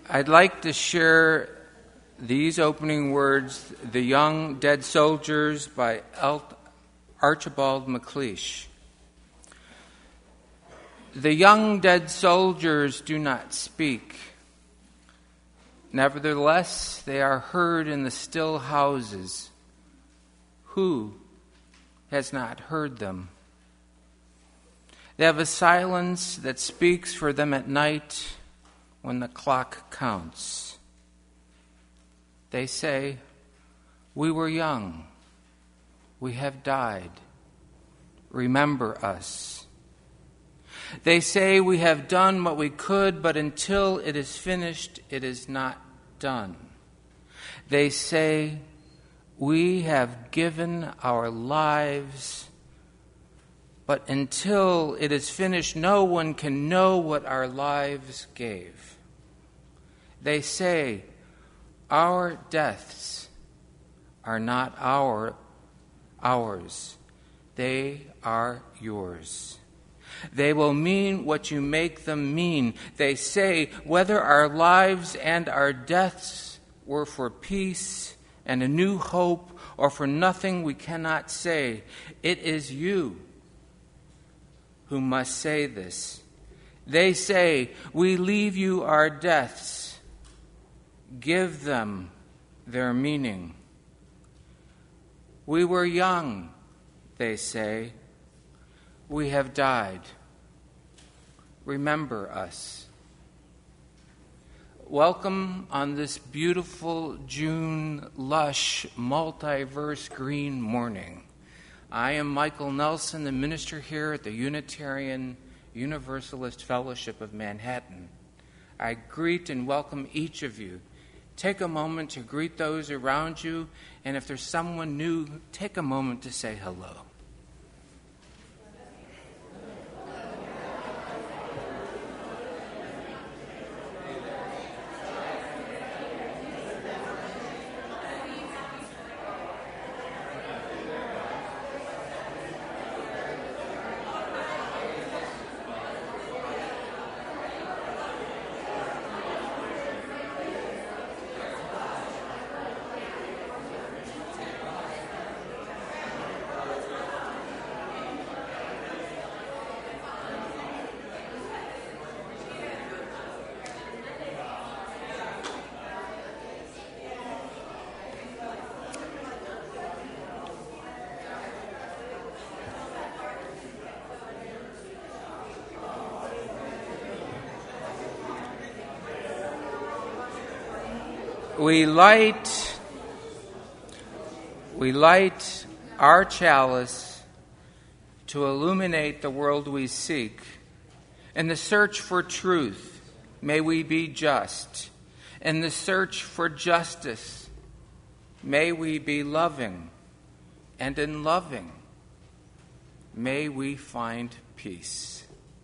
I'd like to share these opening words, The Young Dead Soldiers by Archibald MacLeish. The young dead soldiers do not speak. Nevertheless, they are heard in the still houses. Who has not heard them? They have a silence that speaks for them at night when the clock counts. They say, "We were young. We have died. Remember us." They say, "We have done what we could, but until it is finished, it is not done." They say, "We have given our lives, but until it is finished, no one can know what our lives gave." They say, "Our deaths are not ours. They are yours. They will mean what you make them mean." They say, "Whether our lives and our deaths were for peace and a new hope or for nothing, we cannot say. It is you who must say this." They say, "We leave you our deaths. Give them their meaning." "We were young," they say. "We have died. Remember us." Welcome on this beautiful June, lush, multiverse green morning. I am Michael Nelson, the minister here at the Unitarian Universalist Fellowship of Manhattan. I greet and welcome each of you. Take a moment to greet those around you, and if there's someone new, take a moment to say hello. We light our chalice to illuminate the world we seek. In the search for truth, may we be just. In the search for justice, may we be loving. And in loving, may we find peace.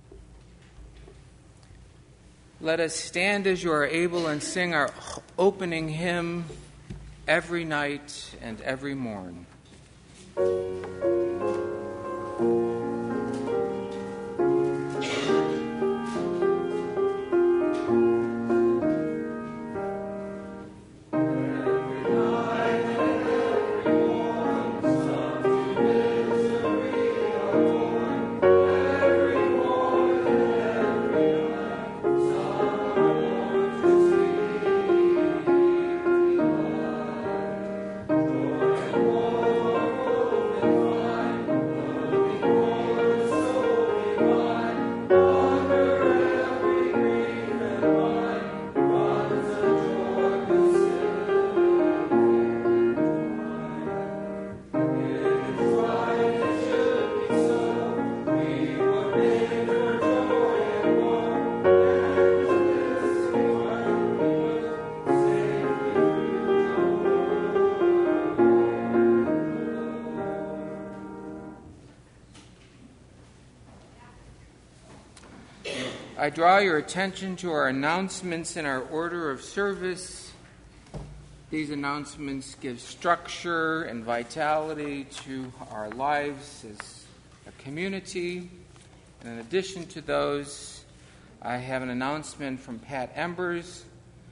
Let us stand as you are able and sing our opening hymn, Every Night and Every Morn. I draw your attention to our announcements in our order of service. These announcements give structure and vitality to our lives as a community. And in addition to those, I have an announcement from Pat Embers.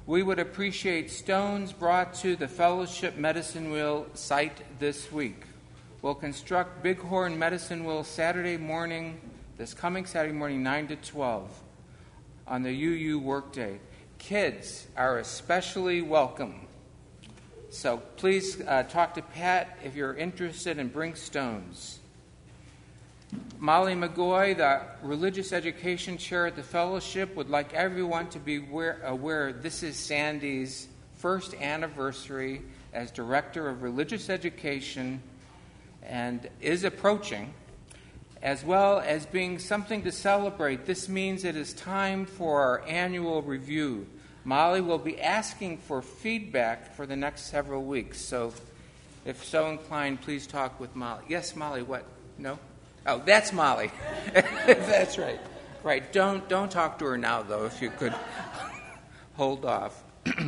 We would appreciate stones brought to the Fellowship Medicine Wheel site this week. We'll construct Bighorn Medicine Wheel this coming Saturday morning, 9 to 12, on the UU workday. Kids are especially welcome. So please talk to Pat if you're interested and bring stones. Molly McGoy, the religious education chair at the fellowship, would like everyone to be aware this is Sandy's first anniversary as director of religious education and is approaching, as well as being something to celebrate. This means it is time for our annual review. Molly will be asking for feedback for the next several weeks, so if so inclined, please talk with Molly. Yes, Molly, what? No? Oh, that's Molly. That's right. Right. Don't talk to her now, though, if you could hold off.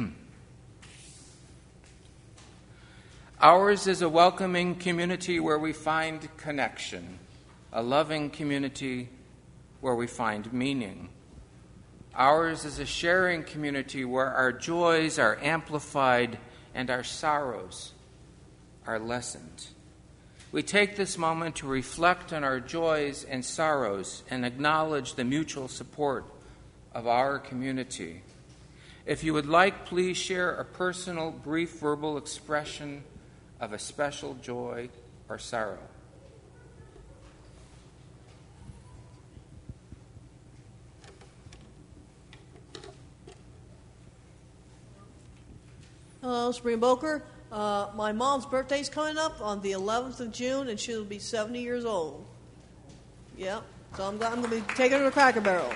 Ours is a welcoming community where we find connection, a loving community where we find meaning. Ours is a sharing community where our joys are amplified and our sorrows are lessened. We take this moment to reflect on our joys and sorrows and acknowledge the mutual support of our community. If you would like, please share a personal, brief verbal expression of a special joy or sorrow. Hello, Sabrina Boker. My mom's birthday's coming up on the 11th of June, and she'll be 70 years old. Yep. So I'm going to be taking her to Cracker Barrel.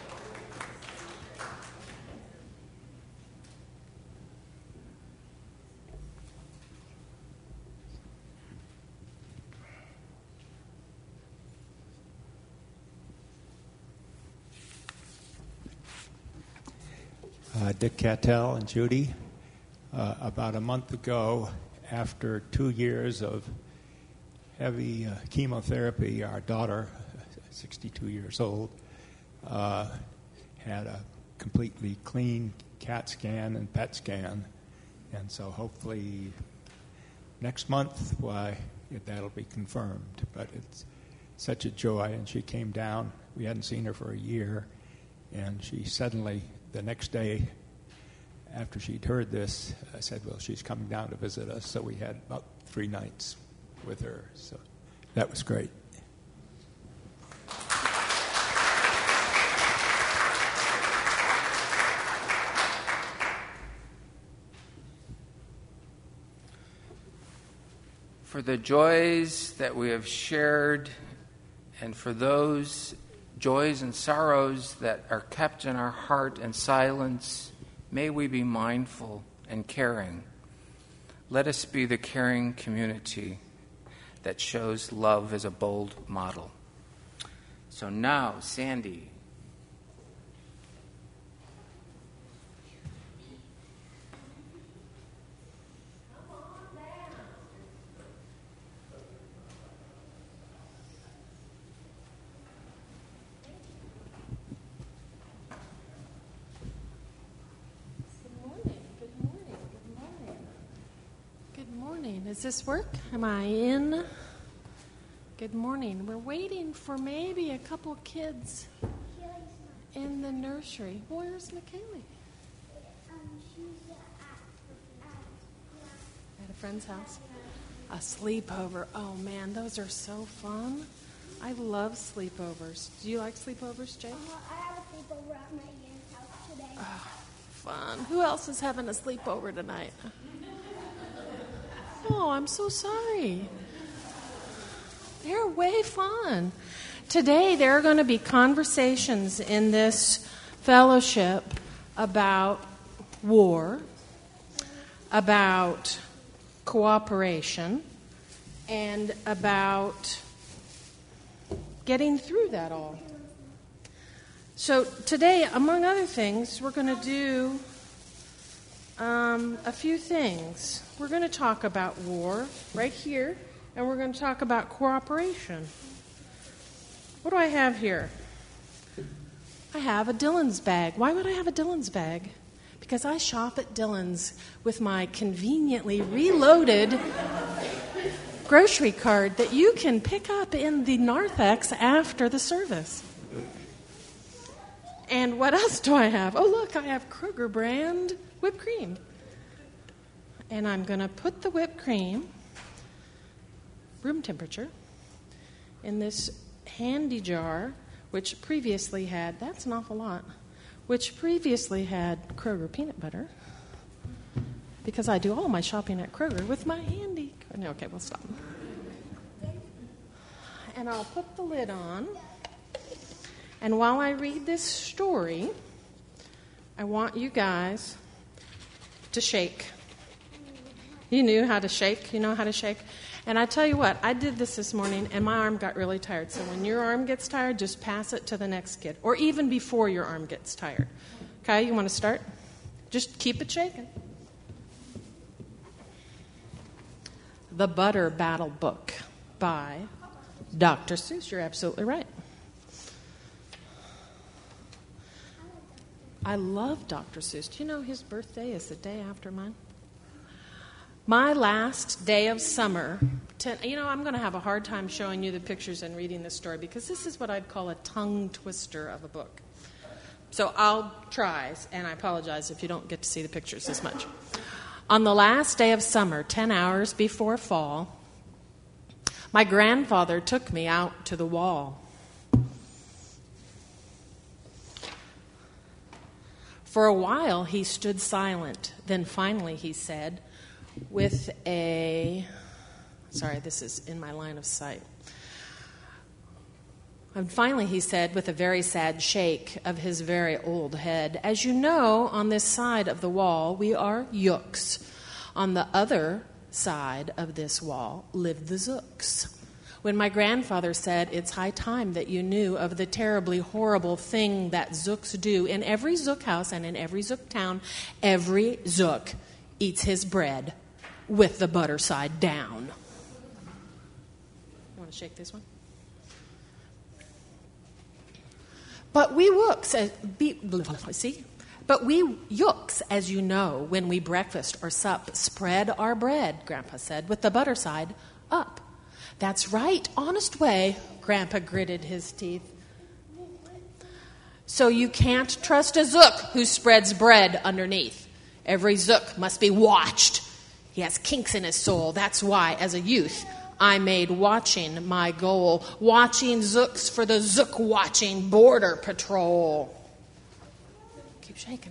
Dick Cattell and Judy. About a month ago, after 2 years of heavy chemotherapy, our daughter, 62 years old, had a completely clean CAT scan and PET scan. And so hopefully next month, that'll be confirmed. But it's such a joy. And she came down. We hadn't seen her for a year. And she suddenly, the next day, after she'd heard this, I said, well, she's coming down to visit us. So we had about 3 nights with her. So that was great. For the joys that we have shared, and for those joys and sorrows that are kept in our heart in silence, may we be mindful and caring. Let us be the caring community that shows love as a bold model. So now, Sandy. Does this work? Am I in? Good morning. We're waiting for maybe a couple kids in the nursery. Where's McKaylee? She's At a friend's house. A sleepover. Oh, man, those are so fun. I love sleepovers. Do you like sleepovers, Jake? I have a sleepover at my aunt's house today. Oh, fun. Who else is having a sleepover tonight? Oh, I'm so sorry. They're way fun. Today, there are going to be conversations in this fellowship about war, about cooperation, and about getting through that all. So today, among other things, we're going to do a few things. We're going to talk about war right here, and we're going to talk about cooperation. What do I have here? I have a Dillon's bag. Why would I have a Dillon's bag? because I shop at Dillon's with my conveniently reloaded grocery cart that you can pick up in the narthex after the service. And what else do I have? Oh, look, I have Kroger brand whipped cream. And I'm going to put the whipped cream, room temperature, in this handy jar, which previously had, that's an awful lot, which previously had Kroger peanut butter, because I do all my shopping at Kroger with my handy. No, okay, we'll stop. And I'll put the lid on. And while I read this story, I want you guys to shake. You knew how to shake? You know how to shake? And I tell you what, I did this morning, and my arm got really tired. So when your arm gets tired, just pass it to the next kid, or even before your arm gets tired. Okay, you want to start? Just keep it shaking. The Butter Battle Book by Dr. Seuss. You're absolutely right. I love Dr. Seuss. Do you know his birthday is the day after mine? My last day of summer, I'm going to have a hard time showing you the pictures and reading this story because this is what I'd call a tongue twister of a book. So I'll try, and I apologize if you don't get to see the pictures as much. On the last day of summer, 10 hours before fall, my grandfather took me out to the wall. For a while, he stood silent. Then finally, he said, with a... Sorry, this is in my line of sight. And finally, he said, with a very sad shake of his very old head, as you know, on this side of the wall, we are Yooks. On the other side of this wall live the Zooks. When my grandfather said, it's high time that you knew of the terribly horrible thing that Zooks do, in every Zook house and in every Zook town, every Zook eats his bread with the butter side down. You want to shake this one? But we Yooks, as you know, when we breakfast or sup, spread our bread, Grandpa said, with the butter side up. That's right, honest way, Grandpa gritted his teeth. So you can't trust a Zook who spreads bread underneath. Every Zook must be watched. He has kinks in his soul. That's why, as a youth, I made watching my goal. Watching Zooks for the Zook-watching Border Patrol. Keep shaking.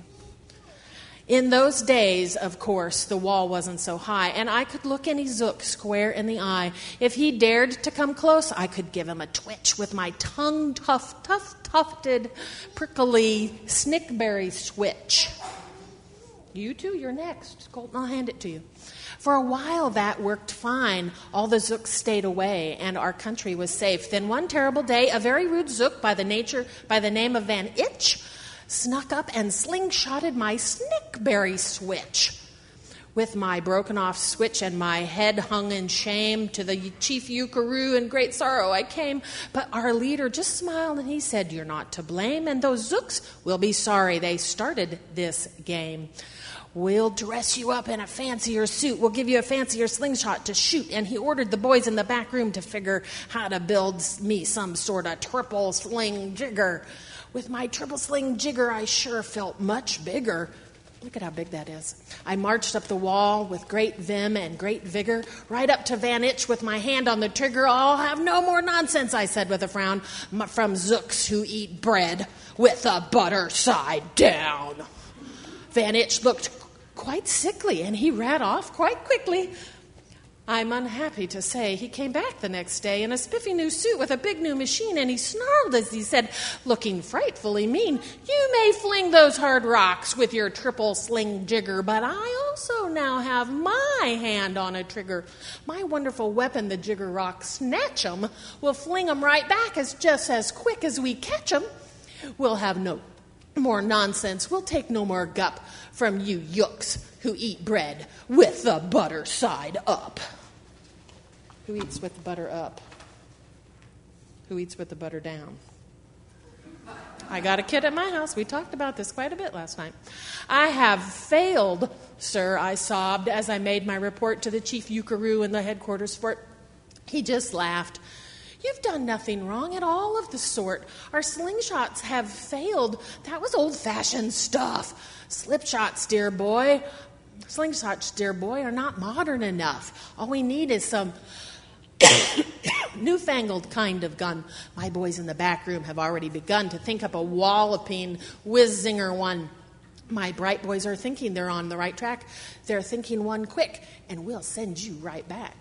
In those days, of course, the wall wasn't so high, and I could look any Zook square in the eye. If he dared to come close, I could give him a twitch with my tongue-tufted, prickly snickberry switch. You two, you're next. Colton, I'll hand it to you. For a while, that worked fine. All the Zooks stayed away, and our country was safe. Then one terrible day, a very rude Zook by the name of Van Itch snuck up and slingshotted my snickberry switch. With my broken-off switch and my head hung in shame, to the chief Yukaroo in great sorrow I came. But our leader just smiled and he said, you're not to blame, and those Zooks will be sorry they started this game. We'll dress you up in a fancier suit. We'll give you a fancier slingshot to shoot. And he ordered the boys in the back room to figure how to build me some sort of triple sling jigger. With my triple sling jigger, I sure felt much bigger. Look at how big that is. I marched up the wall with great vim and great vigor, right up to Van Itch with my hand on the trigger. I'll have no more nonsense, I said with a frown, from Zooks who eat bread with the butter side down. Van Itch looked quite sickly, and he ran off quite quickly. I'm unhappy to say he came back the next day in a spiffy new suit with a big new machine, and he snarled as he said, looking frightfully mean, you may fling those hard rocks with your triple sling jigger, but I also now have my hand on a trigger. My wonderful weapon, the jigger rock, snatch 'em, will fling 'em right back just as quick as we catch 'em. We'll have no more nonsense. We'll take no more gup from you Yooks who eat bread with the butter side up. Who eats with the butter up? Who eats with the butter down? I got a kid at my house. We talked about this quite a bit last night. I have failed, sir, I sobbed as I made my report to the chief Yukaroo in the headquarters fort. He just laughed. You've done nothing wrong at all of the sort. Our slingshots have failed. That was old-fashioned stuff. Slipshots, dear boy. Slingshots, dear boy, are not modern enough. All we need is some newfangled kind of gun. My boys in the back room have already begun to think up a walloping whiz-zinger one. My bright boys are thinking they're on the right track. They're thinking one quick, and we'll send you right back.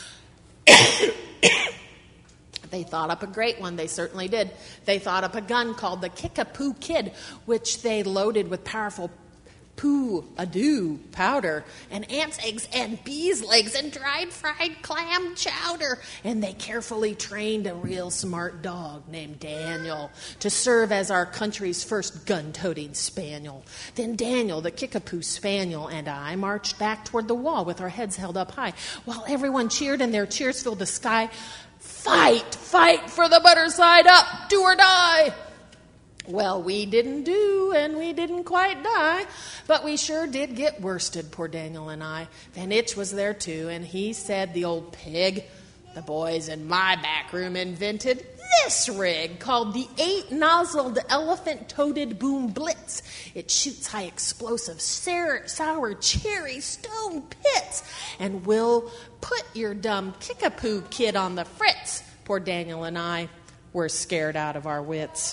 They thought up a great one. They certainly did. They thought up a gun called the Kickapoo Kid, which they loaded with powerful poo-a-doo powder and ants' eggs and bees' legs and dried fried clam chowder. And they carefully trained a real smart dog named Daniel to serve as our country's first gun-toting spaniel. Then Daniel, the Kickapoo Spaniel, and I marched back toward the wall with our heads held up high while everyone cheered and their cheers filled the sky. Fight, fight for the butter side up, do or die. Well, we didn't do, and we didn't quite die, but we sure did get worsted, poor Daniel and I. Van Itch was there too, and he said, the old pig, the boys in my back room invented this rig called the 8-nozzled elephant-toted boom blitz. It shoots high explosive sour cherry stone pits, and will put your dumb Kickapoo Kid on the fritz. Poor Daniel and I were scared out of our wits.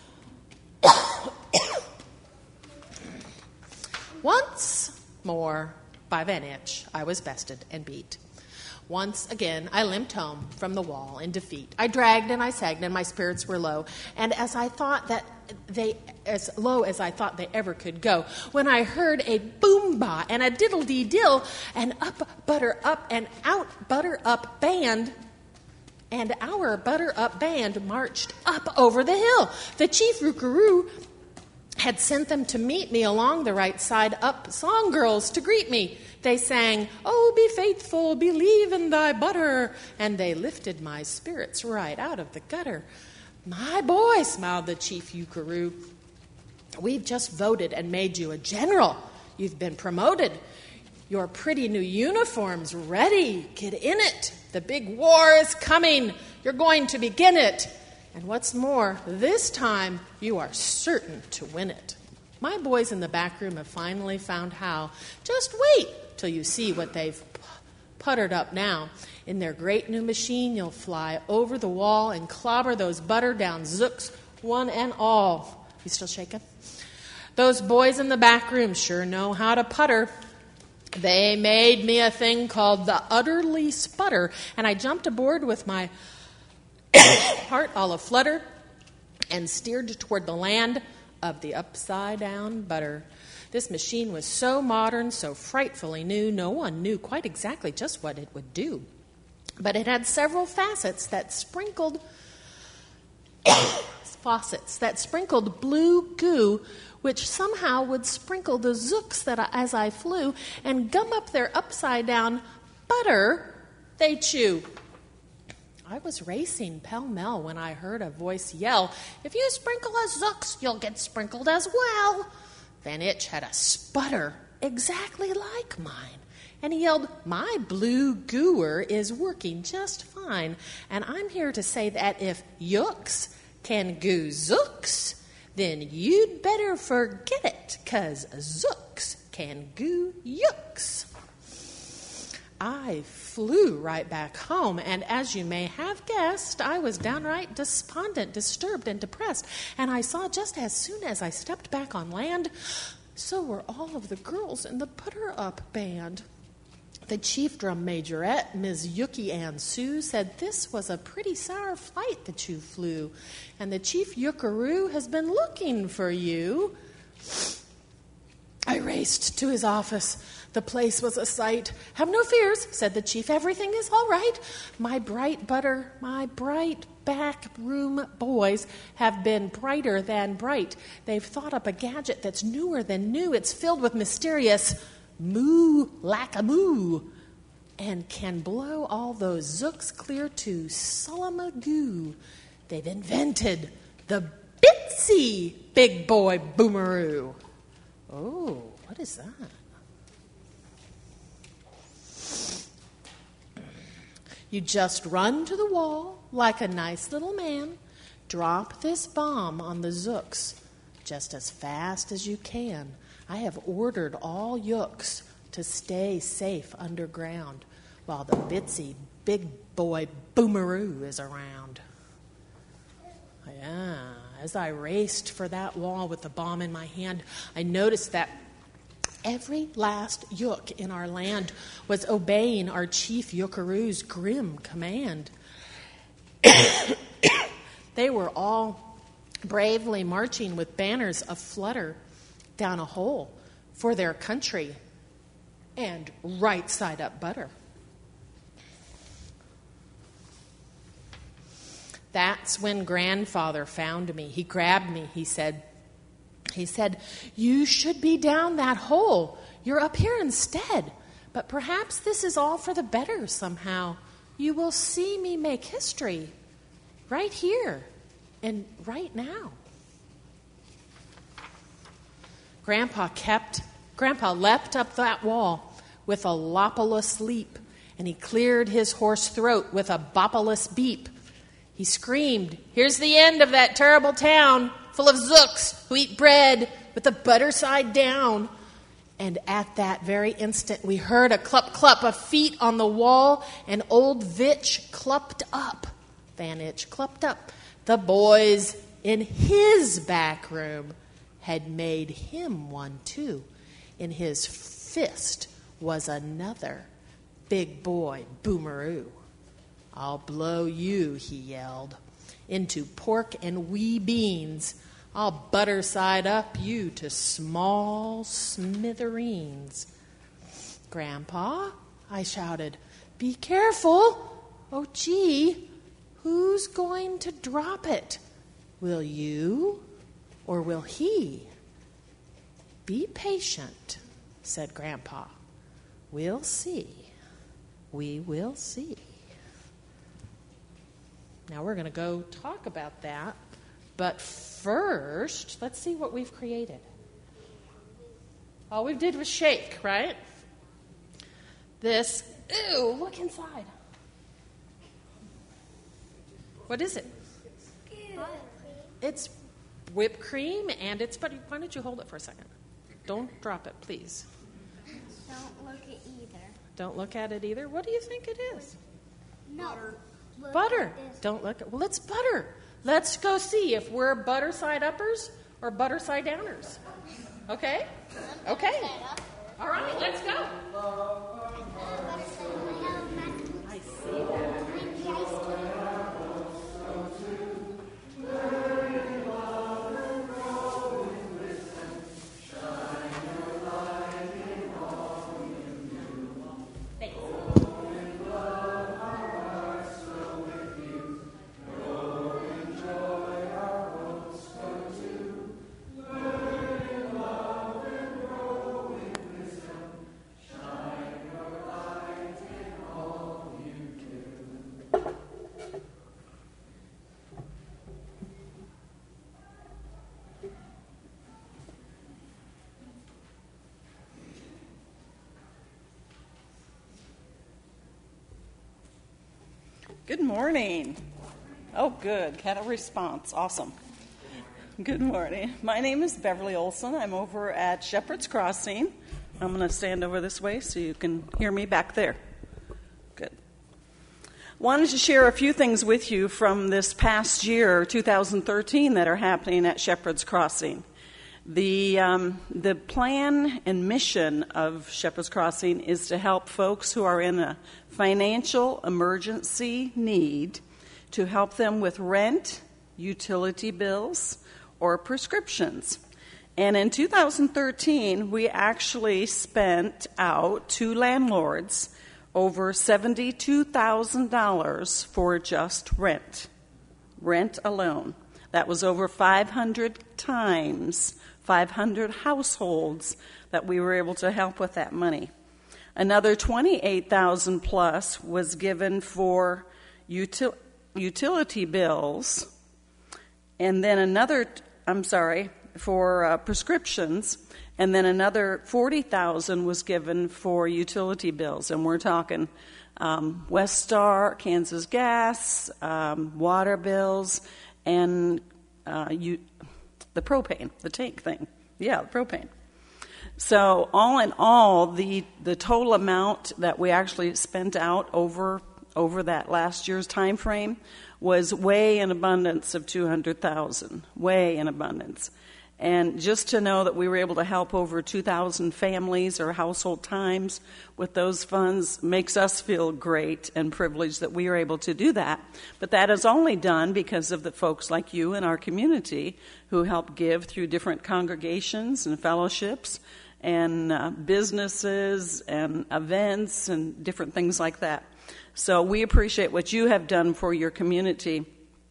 Once more, by Van Itch, I was bested and beat. Once again, I limped home from the wall in defeat. I dragged and I sagged, and my spirits were low, and as low as I thought they ever could go, when I heard a boom-ba and a diddle-dee-dill, and up, butter up, and out, butter up band. And our butter-up band marched up over the hill. The chief Yukaroo had sent them to meet me along the right side up, song girls to greet me. They sang, "Oh, be faithful, believe in thy butter," and they lifted my spirits right out of the gutter. My boy, smiled the chief Yukaroo, we've just voted and made you a general. You've been promoted. Your pretty new uniform's ready. Get in it. The big war is coming. You're going to begin it. And what's more, this time you are certain to win it. My boys in the back room have finally found how. Just wait till you see what they've puttered up now. In their great new machine, you'll fly over the wall and clobber those butter-down zooks, one and all. You still shaking? Those boys in the back room sure know how to putter. They made me a thing called the Utterly Sputter, and I jumped aboard with my heart all a-flutter and steered toward the land of the upside-down butter. This machine was so modern, so frightfully new, no one knew quite exactly just what it would do. But it had several faucets that sprinkled blue goo, which somehow would sprinkle the zooks as I flew and gum up their upside-down butter they chew. I was racing pell-mell when I heard a voice yell, "If you sprinkle a zooks, you'll get sprinkled as well." Van Itch had a sputter exactly like mine, and he yelled, "My blue gooer is working just fine, and I'm here to say that if yooks can goo zooks, then you'd better forget it, 'cause zooks can goo yooks." I flew right back home, and as you may have guessed, I was downright despondent, disturbed, and depressed. And I saw just as soon as I stepped back on land, so were all of the girls in the butter-up band. The chief drum majorette, Ms. Yuki Ann Sue, said this was a pretty sour flight that you flew, and the chief Yukaroo has been looking for you. I raced to his office. The place was a sight. "Have no fears," said the chief. "Everything is all right. My bright back room boys have been brighter than bright. They've thought up a gadget that's newer than new. It's filled with mysterious moo-lack-a-moo and can blow all those zooks clear to Sullamagu. They've invented the Bits Bitsy, Big Boy Boomeroo. Oh, what is that? You just run to the wall like a nice little man. Drop this bomb on the Zooks just as fast as you can. I have ordered all Yooks to stay safe underground while the Bitsy Big Boy Boomeroo is around. Yeah, as I raced for that wall with the bomb in my hand, I noticed that every last Yook in our land was obeying our chief Yookaroo's grim command. They were all bravely marching with banners aflutter down a hole for their country and right side up butter. That's when Grandfather found me. He grabbed me. He said, "You should be down that hole. You're up here instead. But perhaps this is all for the better somehow. You will see me make history right here and right now." Grandpa leapt up that wall with a lopulous leap, and he cleared his hoarse throat with a bopulous beep. He screamed, "Here's the end of that terrible town, full of Zooks who eat bread with the butter side down." And at that very instant, we heard a clup-clup of feet on the wall, and old Vitch clupped up. Van Itch clupped up. The boys in his back room had made him one too. In his fist was another Big Boy Boomeroo. "I'll blow you," he yelled, "into pork and wee beans. I'll butter side up you to small smithereens." "Grandpa," I shouted, "be careful. Oh, gee, who's going to drop it? Will you or will he?" "Be patient," said Grandpa. "We'll see. We will see." Now we're going to go talk about that. But first, let's see what we've created. All we did was shake, right? This, ew, look inside. What is it? It's whipped cream and it's butter. Why don't you hold it for a second? Don't drop it, please. Don't look at either. Don't look at it either? What do you think it is? No. Butter. Don't look at. Well, it's butter. Let's go see if we're butter side uppers or butter side downers. Okay? Okay. All right, let's go. I see that. Good morning. Oh, good. Had a response. Awesome. Good morning. My name is Beverly Olson. I'm over at Shepherd's Crossing. I'm going to stand over this way so you can hear me back there. Good. Wanted to share a few things with you from this past year, 2013, that are happening at Shepherd's Crossing. The plan and mission of Shepherd's Crossing is to help folks who are in a financial emergency need, to help them with rent, utility bills, or prescriptions. And in 2013, we actually spent out to landlords over $72,000 for just rent alone. That was over 500 times, 500 households that we were able to help with that money. Another $28,000 plus was given for utility bills, and then another prescriptions, and then another $40,000 was given for utility bills, and we're talking Westar, Kansas Gas, water bills, and the propane, the tank thing. Yeah, the propane. So all in all, the total amount that we actually spent out over that last year's time frame was way in abundance of $200,000, way in abundance. And just to know that we were able to help over 2,000 families or household times with those funds makes us feel great and privileged that we are able to do that. But that is only done because of the folks like you in our community who help give through different congregations and fellowships and businesses and events and different things like that. So we appreciate what you have done for your community.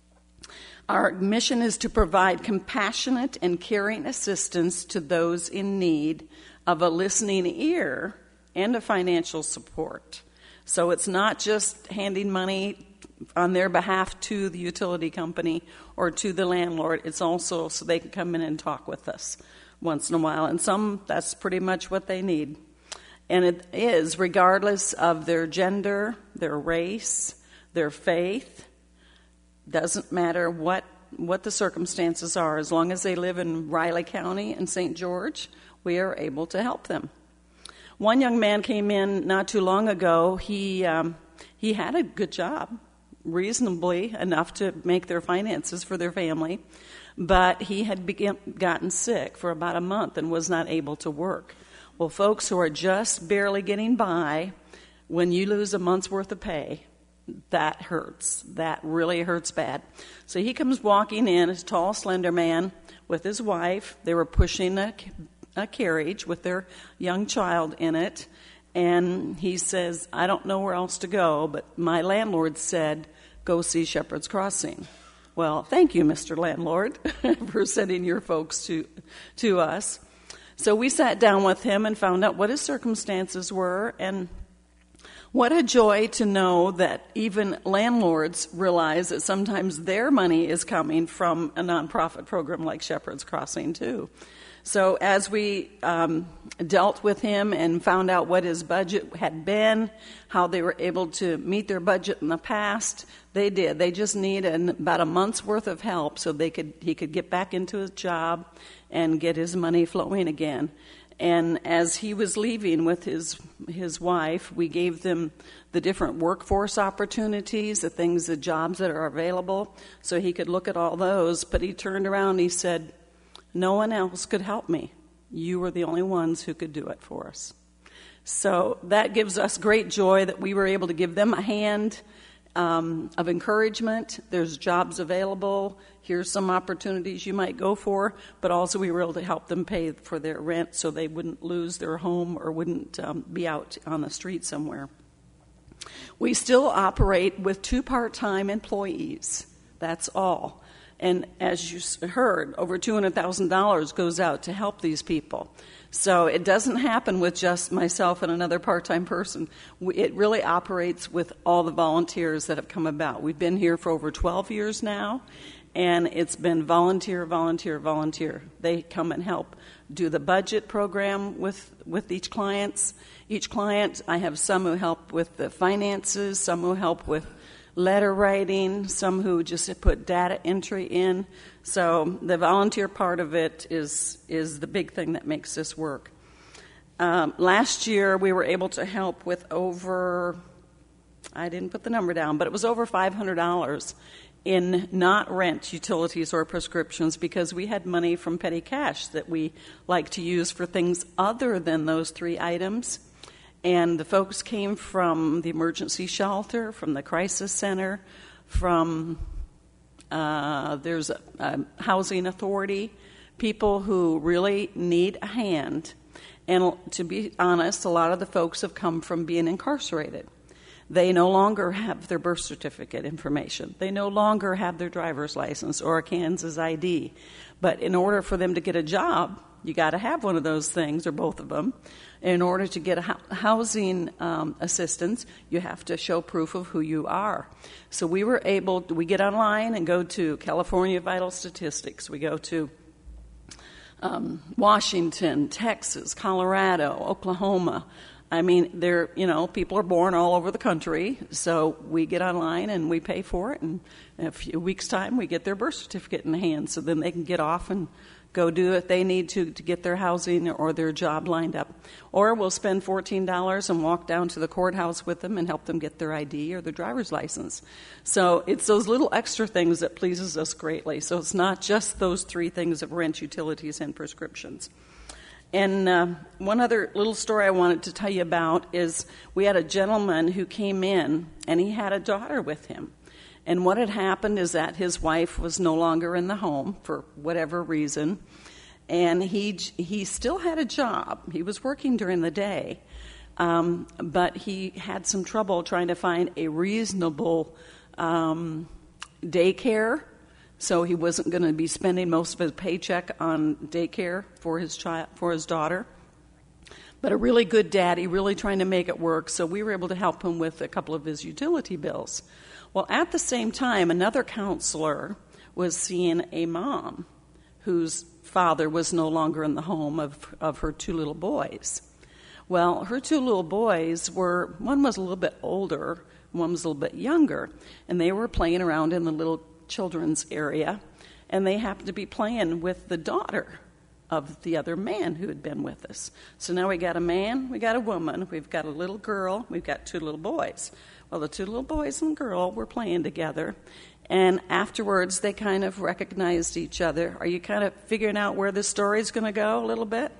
Our mission is to provide compassionate and caring assistance to those in need of a listening ear and a financial support. So it's not just handing money on their behalf to the utility company or to the landlord. It's also so they can come in and talk with us once in a while. And some, that's pretty much what they need. And it is regardless of their gender, their race, their faith. Doesn't matter what the circumstances are. As long as they live in Riley County and St. George, we are able to help them. One young man came in not too long ago. He had a good job, reasonably enough to make their finances for their family, but he had gotten sick for about a month and was not able to work. Well, folks who are just barely getting by, when you lose a month's worth of pay, that hurts. That really hurts bad. So he comes walking in, a tall, slender man with his wife. They were pushing a carriage with their young child in it. And he says, I don't know where else to go, but my landlord said, go see Shepherd's Crossing. Well, thank you, Mr. Landlord, for sending your folks to us. So we sat down with him and found out what his circumstances were, and what a joy to know that even landlords realize that sometimes their money is coming from a nonprofit program like Shepherd's Crossing, too. So as we dealt with him and found out what his budget had been, how they were able to meet their budget in the past, they did. They just needed about a month's worth of help so he could get back into his job and get his money flowing again. And as he was leaving with his wife, we gave them the different workforce opportunities, the jobs that are available, so he could look at all those. But he turned around and he said, no one else could help me. You were the only ones who could do it for us. So that gives us great joy that we were able to give them a hand of encouragement. There's jobs available. Here's some opportunities you might go for, but also we were able to help them pay for their rent so they wouldn't lose their home or wouldn't be out on the street somewhere. We still operate with 2 part-time employees. That's all. And as you heard, over $200,000 goes out to help these people. So it doesn't happen with just myself and another part-time person. It really operates with all the volunteers that have come about. We've been here for over 12 years now, and it's been volunteer, volunteer, volunteer. They come and help do the budget program with each client. Each client, I have some who help with the finances, some who help with letter writing, some who just put data entry in. So the volunteer part of it is the big thing that makes this work. Last year, we were able to help with over, I didn't put the number down, but it was over $500 in not rent, utilities, or prescriptions because we had money from petty cash that we like to use for things other than those 3 items. And the folks came from the emergency shelter, from the crisis center, from there's a housing authority, people who really need a hand. And to be honest, a lot of the folks have come from being incarcerated. They no longer have their birth certificate information. They no longer have their driver's license or a Kansas ID. But in order for them to get a job, you got to have one of those things or both of them. In order to get a housing assistance, you have to show proof of who you are. So we get online and go to California Vital Statistics. We go to Washington, Texas, Colorado, Oklahoma. I mean, people are born all over the country, so we get online and we pay for it, and in a few weeks' time we get their birth certificate in hand, so then they can get off and go do what they need to get their housing or their job lined up. Or we'll spend $14 and walk down to the courthouse with them and help them get their ID or their driver's license. So it's those little extra things that pleases us greatly. So it's not just those three things of rent, utilities, and prescriptions. And one other little story I wanted to tell you about is we had a gentleman who came in, and he had a daughter with him. And what had happened is that his wife was no longer in the home for whatever reason, and he still had a job. He was working during the day, but he had some trouble trying to find a reasonable daycare. So he wasn't going to be spending most of his paycheck on daycare for his daughter. But a really good daddy, really trying to make it work, so we were able to help him with a couple of his utility bills. Well, at the same time, another counselor was seeing a mom whose father was no longer in the home of her two little boys. Well, her two little boys one was a little bit older, one was a little bit younger, and they were playing around in the little children's area, and they happened to be playing with the daughter of the other man who had been with us. So now we got a man, we got a woman, we've got a little girl, we've got two little boys. Well, the two little boys and girl were playing together, and afterwards they kind of recognized each other. Are you kind of figuring out where this story's going to go a little bit?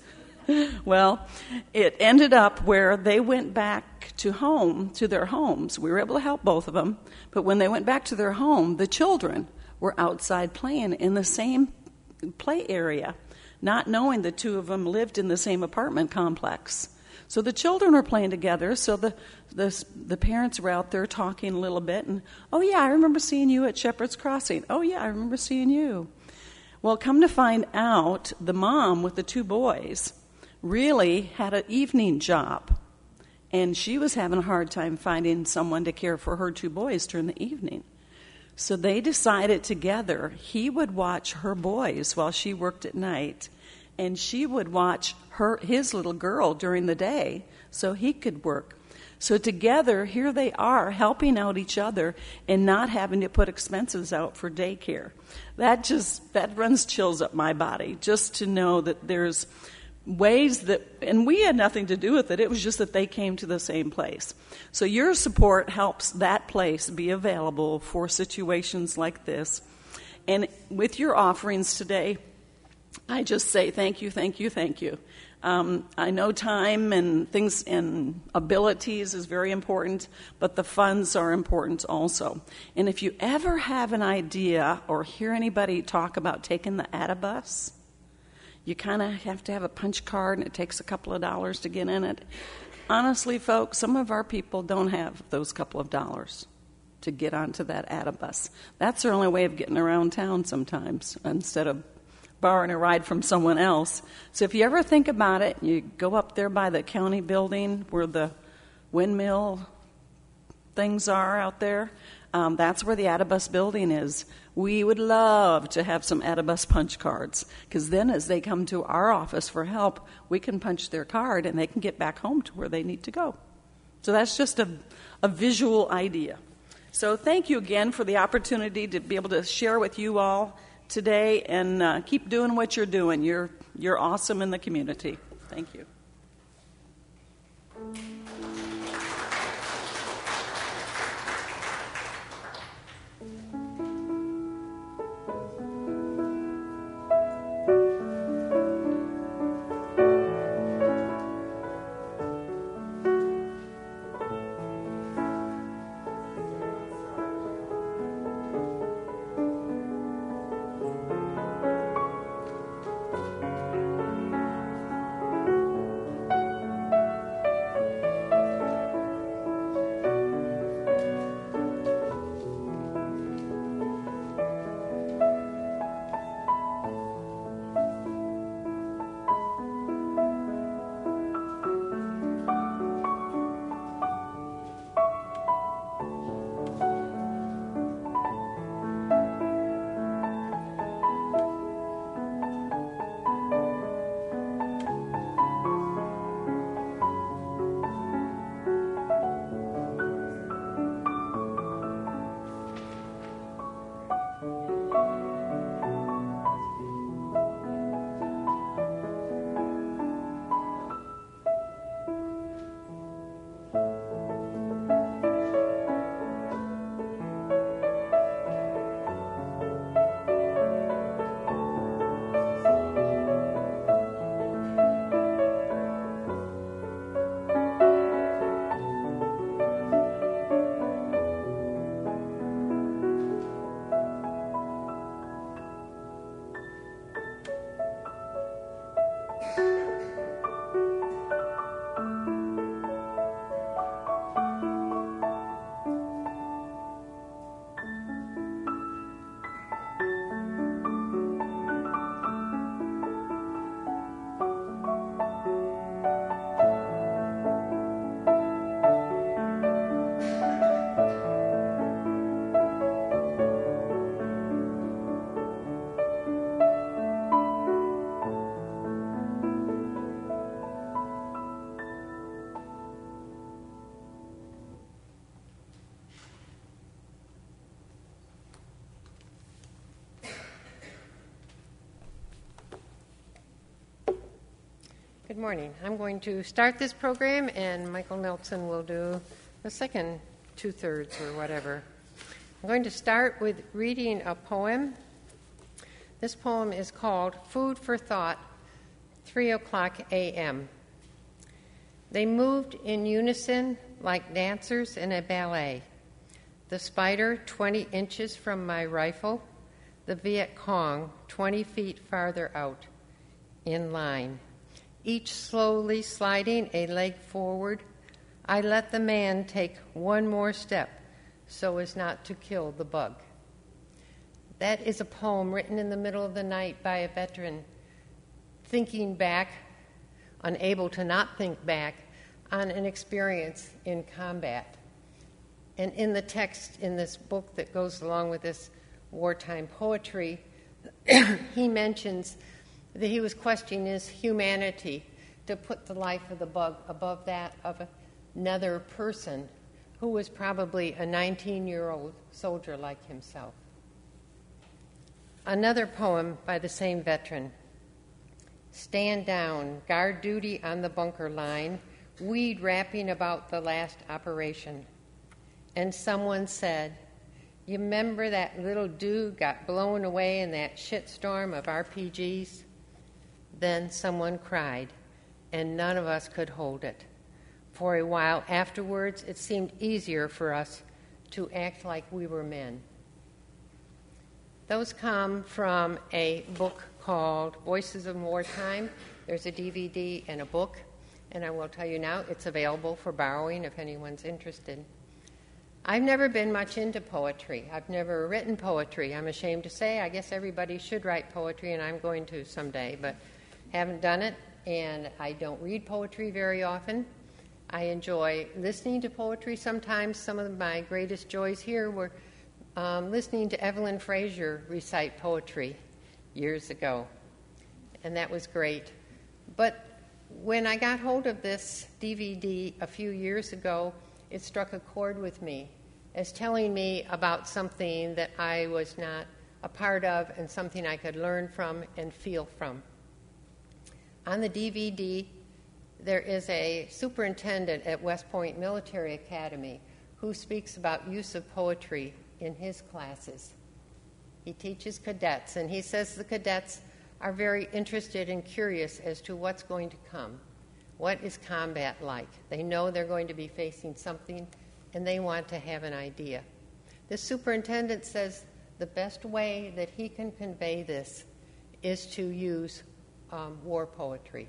Well, it ended up where they went back to their homes. We were able to help both of them, but when they went back to their home, the children were outside playing in the same play area, not knowing the two of them lived in the same apartment complex. So the children were playing together, so the parents were out there talking a little bit, and, oh yeah, I remember seeing you at Shepherd's Crossing. Oh yeah, I remember seeing you. Well, come to find out, the mom with the two boys really had an evening job, and she was having a hard time finding someone to care for her two boys during the evening. So they decided together he would watch her boys while she worked at night, and she would watch his little girl during the day so he could work. So together, here they are helping out each other and not having to put expenses out for daycare. That runs chills up my body, just to know that there's ways that, and we had nothing to do with it, it was just that they came to the same place. So your support helps that place be available for situations like this. And with your offerings today, I just say thank you, thank you, thank you. I know time and things and abilities is very important, but the funds are important also. And if you ever have an idea or hear anybody talk about taking the AdaBus, you kind of have to have a punch card, and it takes a couple of dollars to get in it. Honestly, folks, some of our people don't have those couple of dollars to get onto that AdaBus. That's their only way of getting around town sometimes, instead of borrowing a ride from someone else. So if you ever think about it, you go up there by the county building where the windmill things are out there. That's where the AdaBus building is. We would love to have some AdaBus punch cards, because then as they come to our office for help, we can punch their card and they can get back home to where they need to go. So that's just a visual idea. So thank you again for the opportunity to be able to share with you all today, and keep doing what you're doing. You're awesome in the community. Thank you. Good morning. I'm going to start this program, and Michael Nelson will do the second two-thirds or whatever. I'm going to start with reading a poem. This poem is called Food for Thought, 3:00 a.m. They moved in unison like dancers in a ballet. The Spider 20 inches from my rifle, the Viet Cong 20 feet farther out, in line. Each slowly sliding a leg forward, I let the man take one more step so as not to kill the bug. That is a poem written in the middle of the night by a veteran, thinking back, unable to not think back, on an experience in combat. And in the text in this book that goes along with this wartime poetry, he mentions that he was questioning his humanity to put the life of the bug above that of another person who was probably a 19-year-old soldier like himself. Another poem by the same veteran. Stand down, guard duty on the bunker line, weed wrapping about the last operation. And someone said, you remember that little dude got blown away in that shitstorm of RPGs? Then someone cried, and none of us could hold it. For a while afterwards, it seemed easier for us to act like we were men. Those come from a book called Voices of Wartime. There's a DVD and a book, and I will tell you now, it's available for borrowing if anyone's interested. I've never been much into poetry. I've never written poetry. I'm ashamed to say. I guess everybody should write poetry, and I'm going to someday, but haven't done it, and I don't read poetry very often. I enjoy listening to poetry sometimes. Some of my greatest joys here were listening to Evelyn Frazier recite poetry years ago, and that was great. But when I got hold of this DVD a few years ago, it struck a chord with me as telling me about something that I was not a part of and something I could learn from and feel from. On the DVD, there is a superintendent at West Point Military Academy who speaks about use of poetry in his classes. He teaches cadets, and he says the cadets are very interested and curious as to what's going to come. What is combat like? They know they're going to be facing something, and they want to have an idea. The superintendent says the best way that he can convey this is to use war poetry.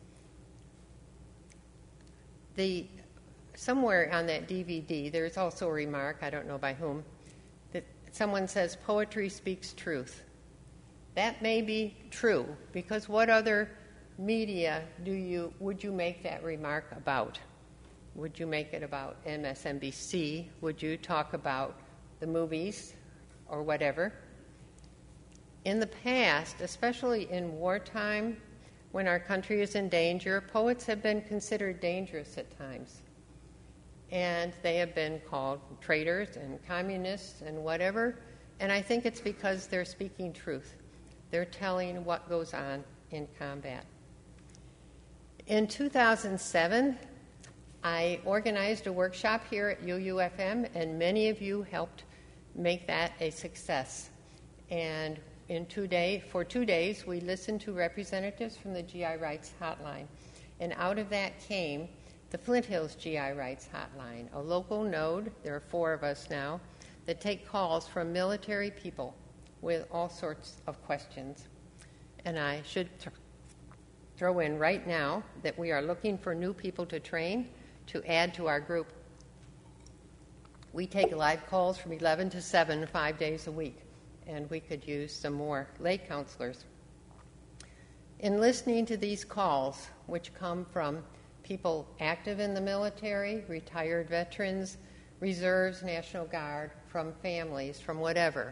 Somewhere on that DVD, there's also a remark, I don't know by whom, that someone says, poetry speaks truth. That may be true, because what other media would you make that remark about? Would you make it about MSNBC? Would you talk about the movies or whatever? In the past, especially in wartime, when our country is in danger, poets have been considered dangerous at times. And they have been called traitors and communists and whatever. And I think it's because they're speaking truth. They're telling what goes on in combat. In 2007, I organized a workshop here at UUFM, and many of you helped make that a success. And for 2 days, we listened to representatives from the GI Rights Hotline. And out of that came the Flint Hills GI Rights Hotline, a local node, there are 4 of us now, that take calls from military people with all sorts of questions. And I should throw in right now that we are looking for new people to train to add to our group. We take live calls from 11 to 7, 5 days a week, and we could use some more lay counselors. In listening to these calls, which come from people active in the military, retired veterans, reserves, National Guard, from families, from whatever,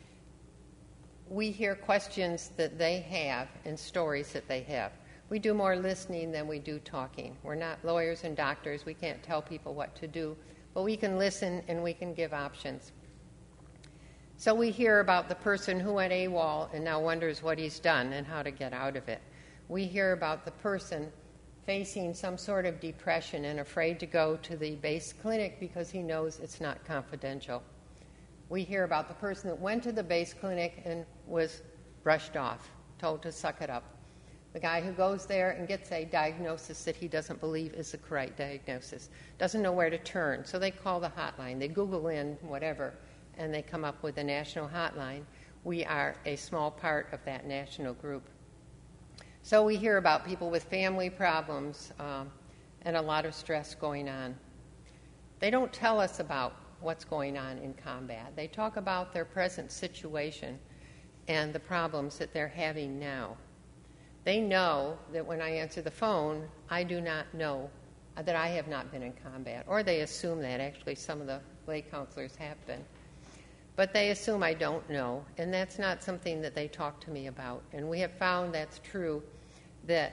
we hear questions that they have and stories that they have. We do more listening than we do talking. We're not lawyers and doctors. We can't tell people what to do, but we can listen and we can give options. So we hear about the person who went AWOL and now wonders what he's done and how to get out of it. We hear about the person facing some sort of depression and afraid to go to the base clinic because he knows it's not confidential. We hear about the person that went to the base clinic and was brushed off, told to suck it up. The guy who goes there and gets a diagnosis that he doesn't believe is the correct diagnosis, doesn't know where to turn, so they call the hotline. They Google in whatever, and they come up with a national hotline. We are a small part of that national group. So we hear about people with family problems and a lot of stress going on. They don't tell us about what's going on in combat. They talk about their present situation and the problems that they're having now. They know that when I answer the phone, I do not know that I have not been in combat, or they assume that. Actually, some of the lay counselors have been. But they assume I don't know, and that's not something that they talk to me about. And we have found that's true, that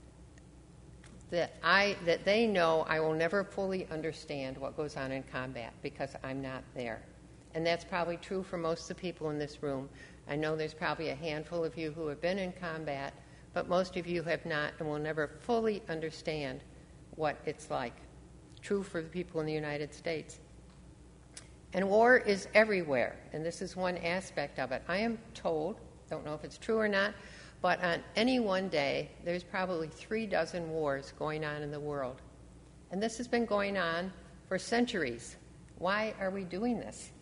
they know I will never fully understand what goes on in combat because I'm not there. And that's probably true for most of the people in this room. I know there's probably a handful of you who have been in combat, but most of you have not and will never fully understand what it's like. True for the people in the United States. And war is everywhere, and this is one aspect of it. I am told, don't know if it's true or not, but on any one day, there's probably 36 wars going on in the world. And this has been going on for centuries. Why are we doing this?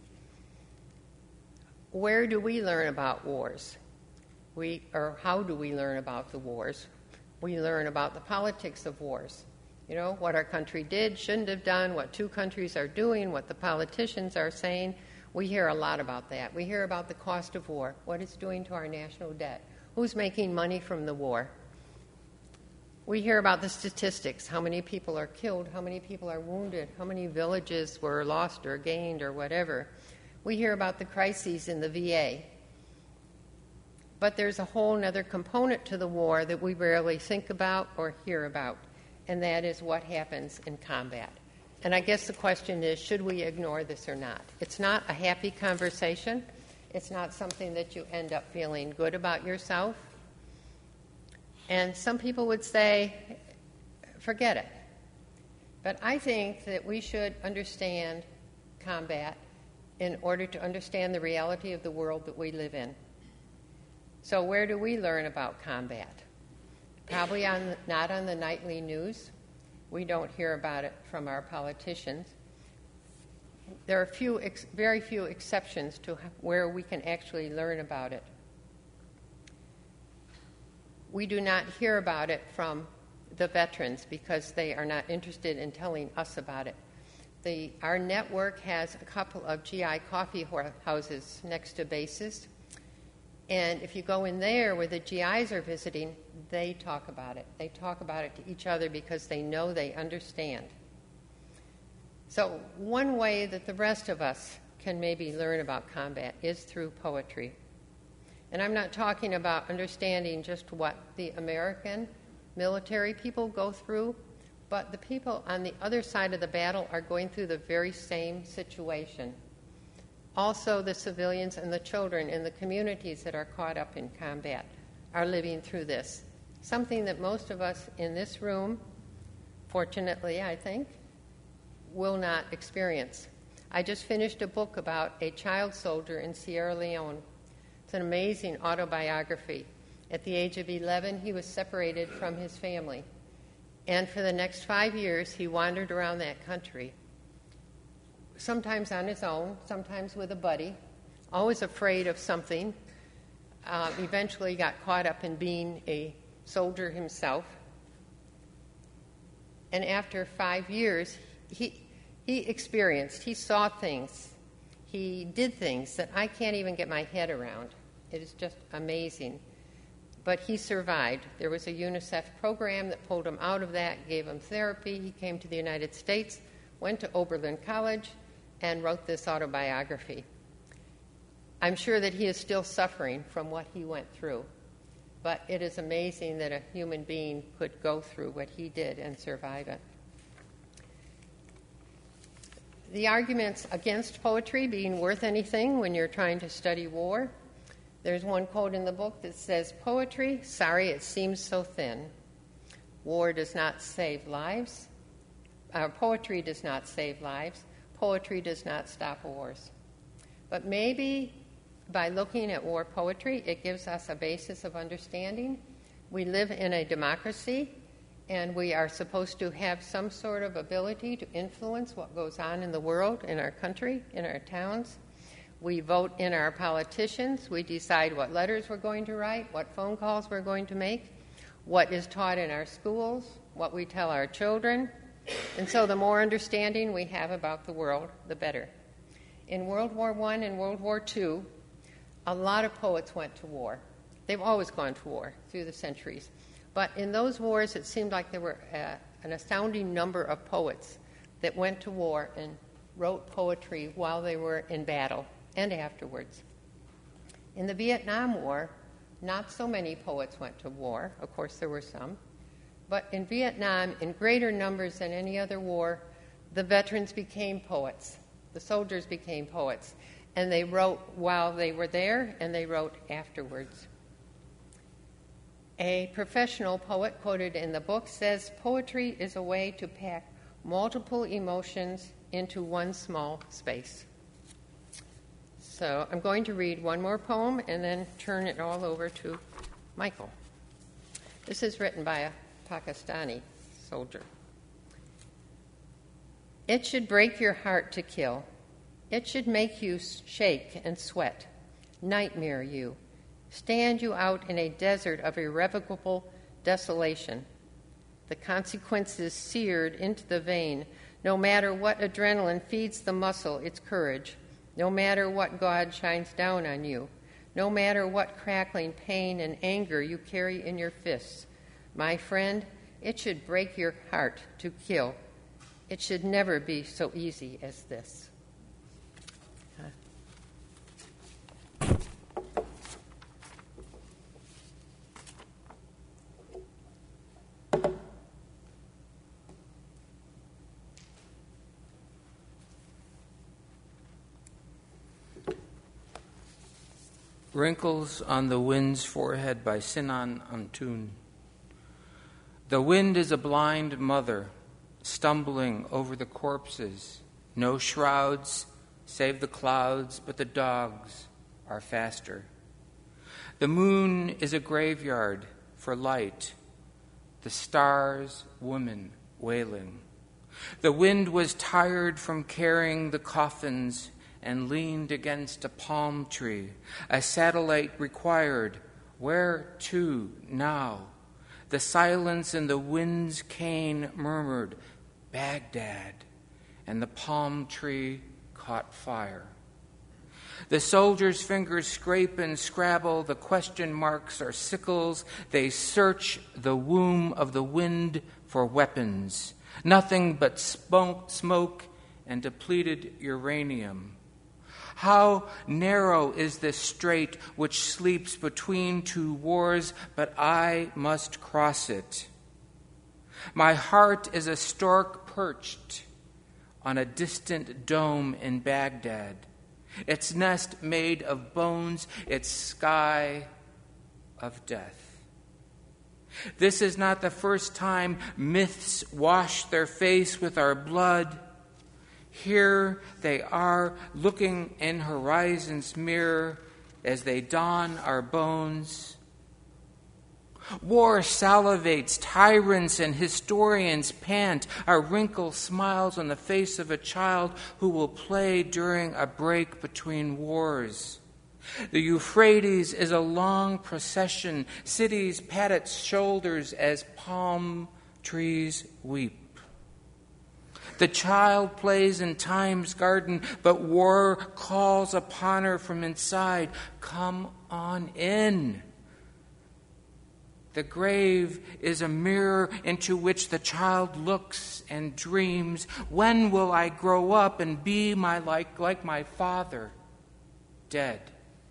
Where do we learn about wars? How do we learn about the wars? We learn about the politics of wars. You know, what our country did, shouldn't have done, what two countries are doing, what the politicians are saying. We hear a lot about that. We hear about the cost of war, what it's doing to our national debt, who's making money from the war. We hear about the statistics, how many people are killed, how many people are wounded, how many villages were lost or gained or whatever. We hear about the crises in the VA. But there's a whole other component to the war that we rarely think about or hear about, and that is what happens in combat. And I guess the question is, should we ignore this or not? It's not a happy conversation. It's not something that you end up feeling good about yourself. And some people would say, forget it. But I think that we should understand combat in order to understand the reality of the world that we live in. So where do we learn about combat? Probably not on the nightly news. We don't hear about it from our politicians. There are very few exceptions to where we can actually learn about it. We do not hear about it from the veterans because they are not interested in telling us about it. Our network has a couple of GI coffee houses next to bases. And if you go in there where the GIs are visiting, they talk about it. They talk about it to each other because they know they understand. So one way that the rest of us can maybe learn about combat is through poetry. And I'm not talking about understanding just what the American military people go through, but the people on the other side of the battle are going through the very same situation. Also, the civilians and the children in the communities that are caught up in combat are living through this. Something that most of us in this room, fortunately, I think, will not experience. I just finished a book about a child soldier in Sierra Leone. It's an amazing autobiography. At the age of 11, he was separated from his family. And for the next 5 years, he wandered around that country, sometimes on his own, sometimes with a buddy, always afraid of something. Eventually got caught up in being a soldier himself. And after 5 years, he saw things, he did things that I can't even get my head around. It is just amazing. But he survived. There was a UNICEF program that pulled him out of that, gave him therapy. He came to the United States, went to Oberlin College, and wrote this autobiography. I'm sure that he is still suffering from what he went through, but it is amazing that a human being could go through what he did and survive it. The arguments against poetry being worth anything when you're trying to study war, there's one quote in the book that says, "Poetry, sorry it seems so thin. War does not save lives. Poetry does not save lives. Poetry does not stop wars. But maybe by looking at war poetry, it gives us a basis of understanding. We live in a democracy, and we are supposed to have some sort of ability to influence what goes on in the world, in our country, in our towns. We vote in our politicians. We decide what letters we're going to write, what phone calls we're going to make, what is taught in our schools, what we tell our children. And so the more understanding we have about the world, the better. In World War I and World War II, a lot of poets went to war. They've always gone to war through the centuries. But in those wars, it seemed like there were an astounding number of poets that went to war and wrote poetry while they were in battle and afterwards. In the Vietnam War, not so many poets went to war. Of course, there were some. But in Vietnam, in greater numbers than any other war, the veterans became poets. The soldiers became poets. And they wrote while they were there, and they wrote afterwards. A professional poet quoted in the book says, "Poetry is a way to pack multiple emotions into one small space." So I'm going to read one more poem and then turn it all over to Michael. This is written by a Pakistani soldier. It should break your heart to kill. It should make you shake and sweat, nightmare you, stand you out in a desert of irrevocable desolation. The consequences seared into the vein, no matter what adrenaline feeds the muscle its courage, no matter what God shines down on you, no matter what crackling pain and anger you carry in your fists. My friend, it should break your heart to kill. It should never be so easy as this. Wrinkles on the Wind's Forehead by Sinan Antun. The wind is a blind mother, stumbling over the corpses. No shrouds, save the clouds, but the dogs are faster. The moon is a graveyard for light. The stars, women wailing. The wind was tired from carrying the coffins and leaned against a palm tree. A satellite required, where to now? The silence in the wind's cane murmured, Baghdad, and the palm tree caught fire. The soldiers' fingers scrape and scrabble, the question marks are sickles. They search the womb of the wind for weapons. Nothing but smoke and depleted uranium. How narrow is this strait which sleeps between two wars, but I must cross it. My heart is a stork perched on a distant dome in Baghdad, its nest made of bones, its sky of death. This is not the first time myths wash their face with our blood. Here they are, looking in horizon's mirror as they don our bones. War salivates, tyrants and historians pant. A wrinkle smiles on the face of a child who will play during a break between wars. The Euphrates is a long procession. Cities pat its shoulders as palm trees weep. The child plays in time's garden, but war calls upon her from inside. Come on in. The grave is a mirror into which the child looks and dreams. When will I grow up and be like my father, dead?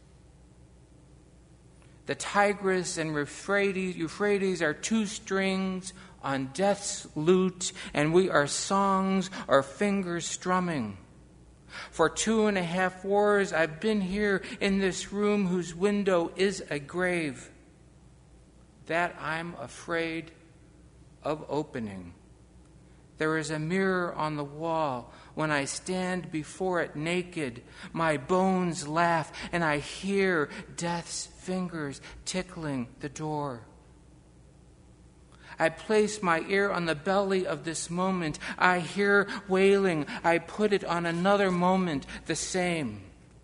The Tigris and Euphrates are two strings on death's lute, and we are songs or fingers strumming. For 2.5 wars I've been here in this room whose window is a grave. That I'm afraid of opening. There is a mirror on the wall. When I stand before it naked, my bones laugh, and I hear death's fingers tickling the door. I place my ear on the belly of this moment. I hear wailing. I put it on another moment, the same.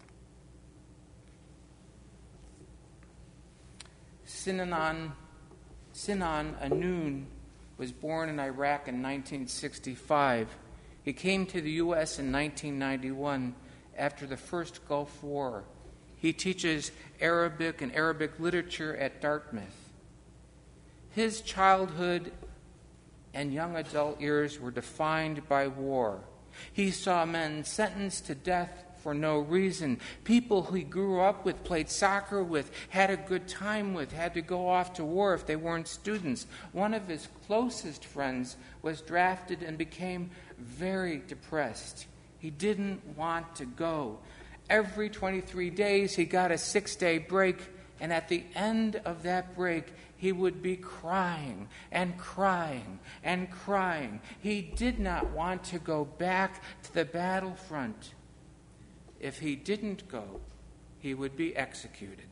Sinan Anoon was born in Iraq in 1965. He came to the U.S. in 1991 after the first Gulf War. He teaches Arabic and Arabic literature at Dartmouth. His childhood and young adult years were defined by war. He saw men sentenced to death for no reason. People he grew up with, played soccer with, had a good time with, had to go off to war if they weren't students. One of his closest friends was drafted and became very depressed. He didn't want to go. Every 23 days he got a 6-day break, and at the end of that break, he would be crying and crying and crying. He did not want to go back to the battlefront. If he didn't go, he would be executed.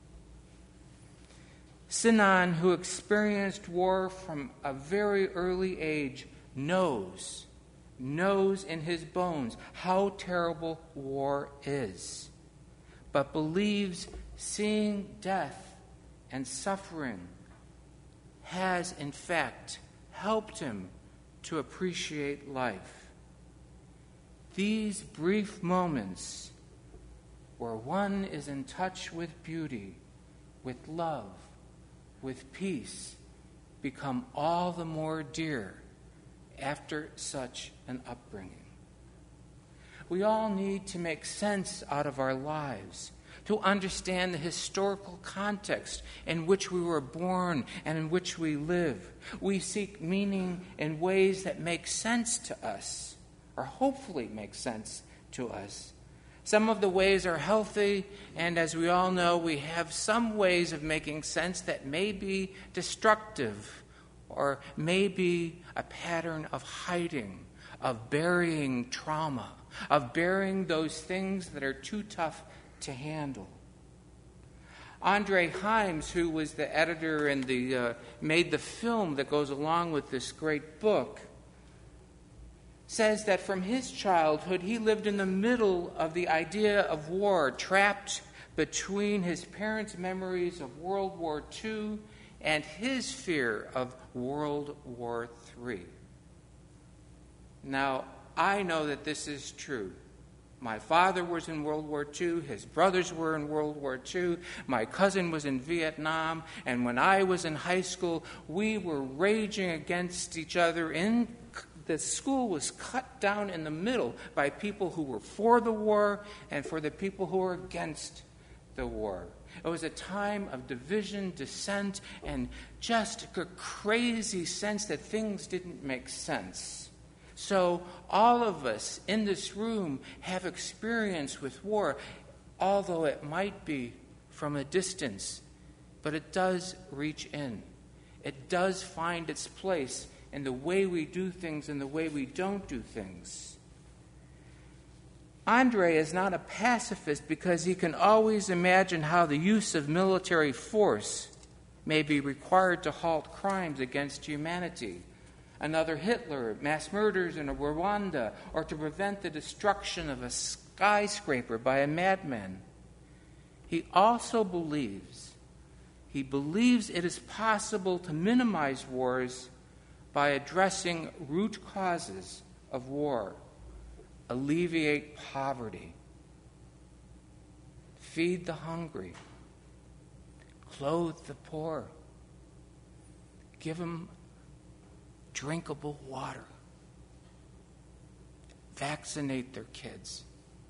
Sinan, who experienced war from a very early age, knows in his bones how terrible war is, but believes seeing death and suffering has, in fact, helped him to appreciate life. These brief moments where one is in touch with beauty, with love, with peace, become all the more dear after such an upbringing. We all need to make sense out of our lives, to understand the historical context in which we were born and in which we live. We seek meaning in ways that make sense to us, or hopefully make sense to us. Some of the ways are healthy, and as we all know, we have some ways of making sense that may be destructive, or may be a pattern of hiding, of burying trauma, of burying those things that are too tough to handle. Andre Himes, who was the editor and made the film that goes along with this great book, says that from his childhood he lived in the middle of the idea of war, trapped between his parents' memories of World War II and his fear of World War III. Now, I know that this is true. My father was in World War II, his brothers were in World War II, my cousin was in Vietnam, and when I was in high school, we were raging against each other. The school was cut down in the middle by people who were for the war and for the people who were against the war. It was a time of division, dissent, and just a crazy sense that things didn't make sense. So all of us in this room have experience with war, although it might be from a distance, but it does reach in. It does find its place in the way we do things and the way we don't do things. Andre is not a pacifist because he can always imagine how the use of military force may be required to halt crimes against humanity. Another Hitler, mass murders in Rwanda, or to prevent the destruction of a skyscraper by a madman. He also believes it is possible to minimize wars by addressing root causes of war, alleviate poverty, feed the hungry, clothe the poor, give them drinkable water, vaccinate their kids.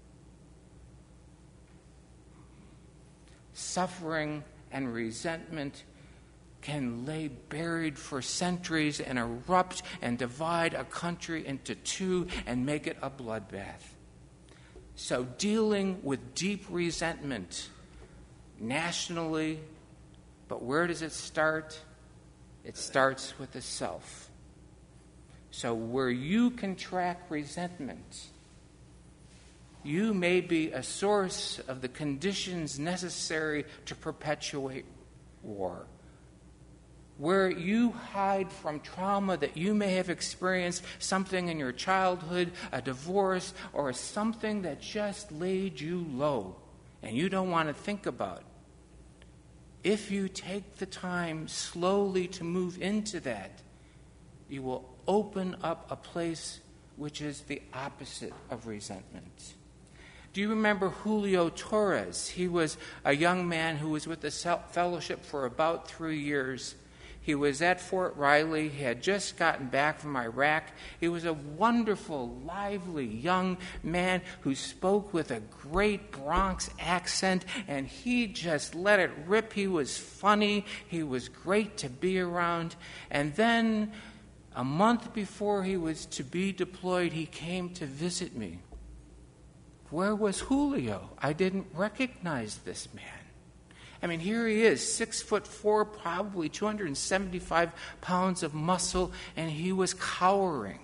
Suffering and resentment can lay buried for centuries and erupt and divide a country into two and make it a bloodbath. So dealing with deep resentment nationally, but where does it start? It starts with the self. So where you can track resentment, you may be a source of the conditions necessary to perpetuate war. Where you hide from trauma that you may have experienced, something in your childhood, a divorce, or something that just laid you low and you don't want to think about. If you take the time slowly to move into that, you will open up a place which is the opposite of resentment. Do you remember Julio Torres? He was a young man who was with the fellowship for about 3 years. He was at Fort Riley. He had just gotten back from Iraq. He was a wonderful, lively young man who spoke with a great Bronx accent, and he just let it rip. He was funny. He was great to be around. And then, a month before he was to be deployed, he came to visit me. Where was Julio? I didn't recognize this man. I mean, here he is, 6'4", probably 275 pounds of muscle, and he was cowering.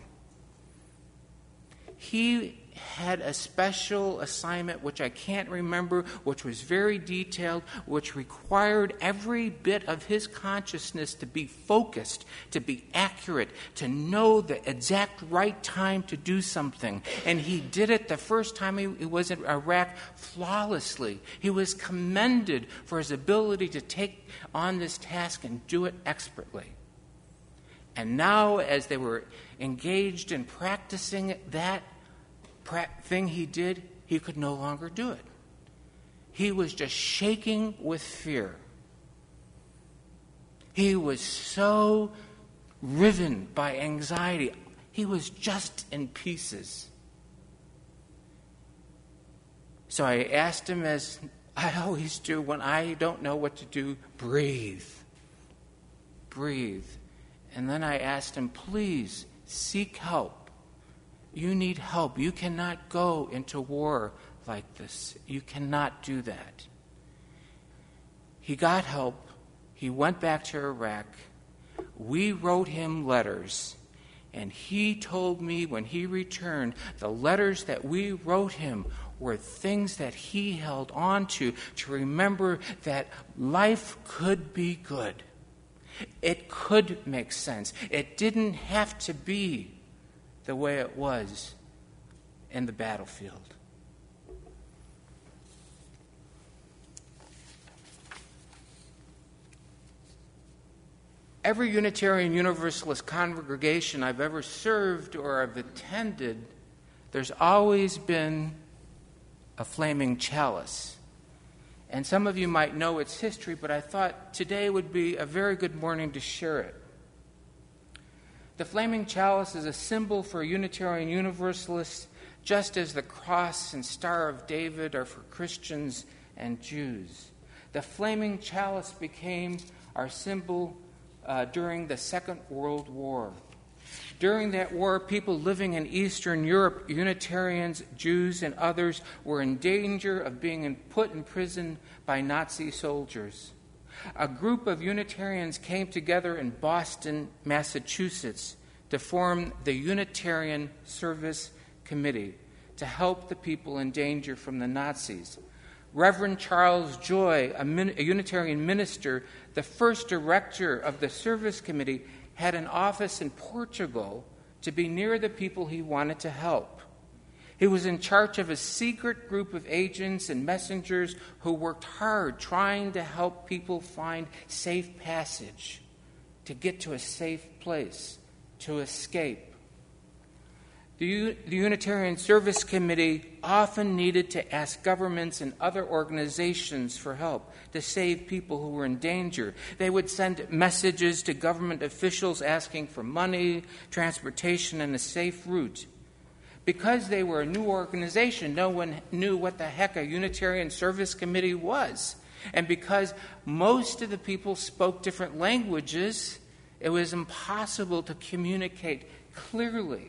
He had a special assignment, which I can't remember, which was very detailed, which required every bit of his consciousness to be focused, to be accurate, to know the exact right time to do something. And he did it the first time he was in Iraq flawlessly. He was commended for his ability to take on this task and do it expertly. And now, as they were engaged in practicing that thing he did, he could no longer do it. He was just shaking with fear. He was so riven by anxiety. He was just in pieces. So I asked him, as I always do when I don't know what to do, breathe. Breathe. And then I asked him, please seek help. You need help. You cannot go into war like this. You cannot do that. He got help. He went back to Iraq. We wrote him letters. And he told me when he returned, the letters that we wrote him were things that he held on to remember that life could be good. It could make sense. It didn't have to be the way it was in the battlefield. Every Unitarian Universalist congregation I've ever served or I've attended, there's always been a flaming chalice. And some of you might know its history, but I thought today would be a very good morning to share it. The flaming chalice is a symbol for Unitarian Universalists, just as the cross and Star of David are for Christians and Jews. The flaming chalice became our symbol during the Second World War. During that war, people living in Eastern Europe, Unitarians, Jews, and others, were in danger of being put in prison by Nazi soldiers. A group of Unitarians came together in Boston, Massachusetts, to form the Unitarian Service Committee to help the people in danger from the Nazis. Reverend Charles Joy, a Unitarian minister, the first director of the Service Committee, had an office in Portugal to be near the people he wanted to help. He was in charge of a secret group of agents and messengers who worked hard trying to help people find safe passage, to get to a safe place, to escape. The Unitarian Service Committee often needed to ask governments and other organizations for help to save people who were in danger. They would send messages to government officials asking for money, transportation, and a safe route. Because they were a new organization, no one knew what the heck a Unitarian Service Committee was. And because most of the people spoke different languages, it was impossible to communicate clearly.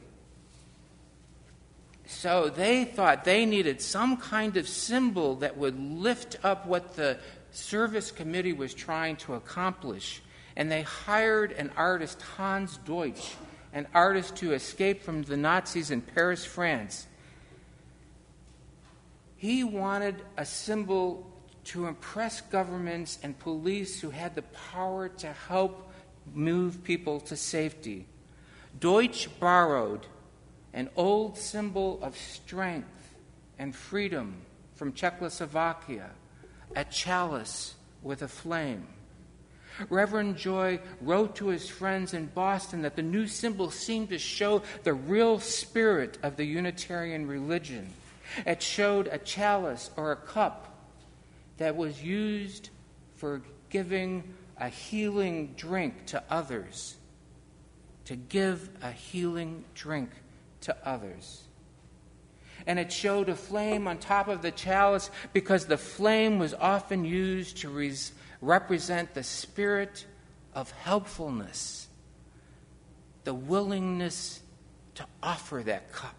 So they thought they needed some kind of symbol that would lift up what the Service Committee was trying to accomplish. And they hired an artist, Hans Deutsch, an artist who escaped from the Nazis in Paris, France. He wanted a symbol to impress governments and police who had the power to help move people to safety. Deutsch borrowed an old symbol of strength and freedom from Czechoslovakia, a chalice with a flame. Reverend Joy wrote to his friends in Boston that the new symbol seemed to show the real spirit of the Unitarian religion. It showed a chalice or a cup that was used for giving a healing drink to others. To give a healing drink to others. And it showed a flame on top of the chalice because the flame was often used to represent the spirit of helpfulness, the willingness to offer that cup.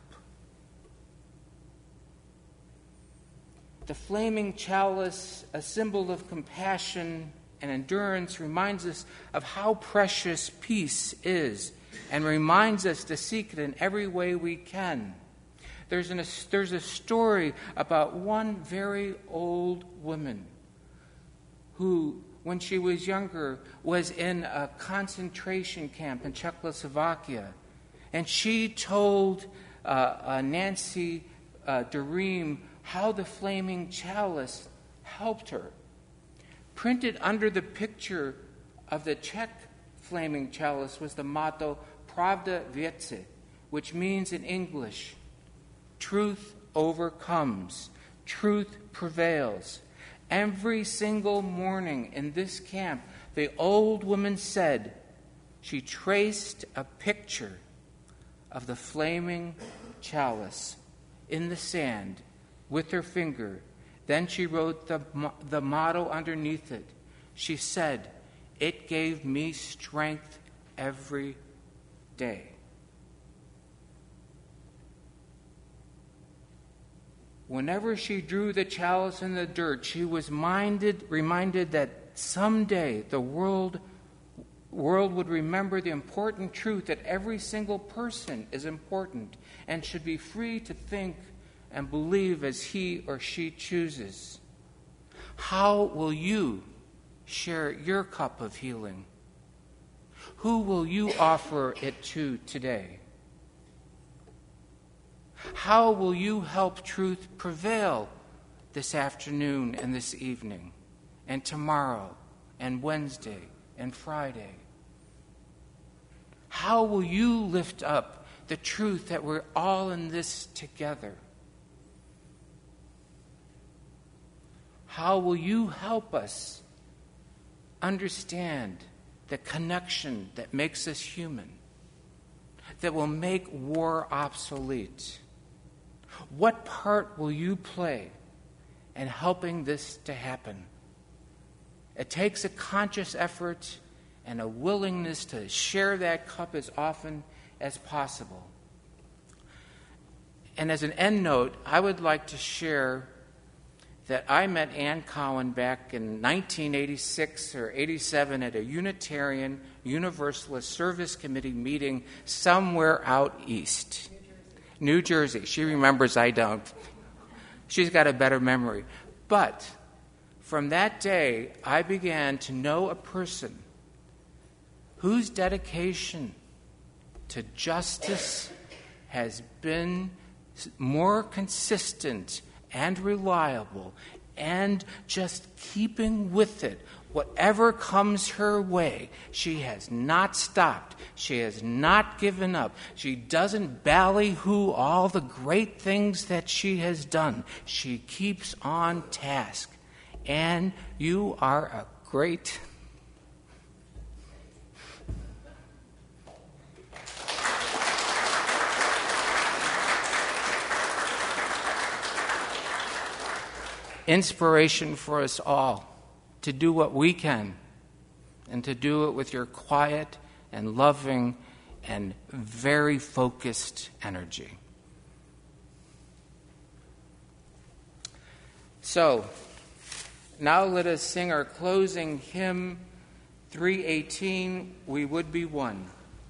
The flaming chalice, a symbol of compassion and endurance, reminds us of how precious peace is and reminds us to seek it in every way we can. There's a story about one very old woman who, when she was younger, was in a concentration camp in Czechoslovakia. And she told Nancy Dereem how the flaming chalice helped her. Printed under the picture of the Czech flaming chalice was the motto Pravda Věci, which means in English, truth overcomes, truth prevails. Every single morning in this camp, the old woman said she traced a picture of the flaming chalice in the sand with her finger. Then she wrote the motto underneath it. She said, "It gave me strength every day." Whenever she drew the chalice in the dirt, she was reminded that someday the world would remember the important truth that every single person is important and should be free to think and believe as he or she chooses. How will you share your cup of healing? Who will you offer it to today? How will you help truth prevail this afternoon and this evening, and tomorrow, and Wednesday, and Friday? How will you lift up the truth that we're all in this together? How will you help us understand the connection that makes us human, that will make war obsolete? What part will you play in helping this to happen? It takes a conscious effort and a willingness to share that cup as often as possible. And as an end note, I would like to share that I met Ann Cowan back in 1986 or 87 at a Unitarian Universalist Service Committee meeting somewhere out east. New Jersey. She remembers, I don't. She's got a better memory. But from that day, I began to know a person whose dedication to justice has been more consistent and reliable, and just keeping with it. Whatever comes her way, she has not stopped. She has not given up. She doesn't ballyhoo all the great things that she has done. She keeps on task. And you are a great... inspiration for us all to do what we can, and to do it with your quiet and loving and very focused energy. So, now let us sing our closing hymn 3:18, we would be one.